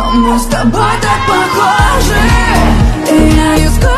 Мы с тобой так похожи, и я рискую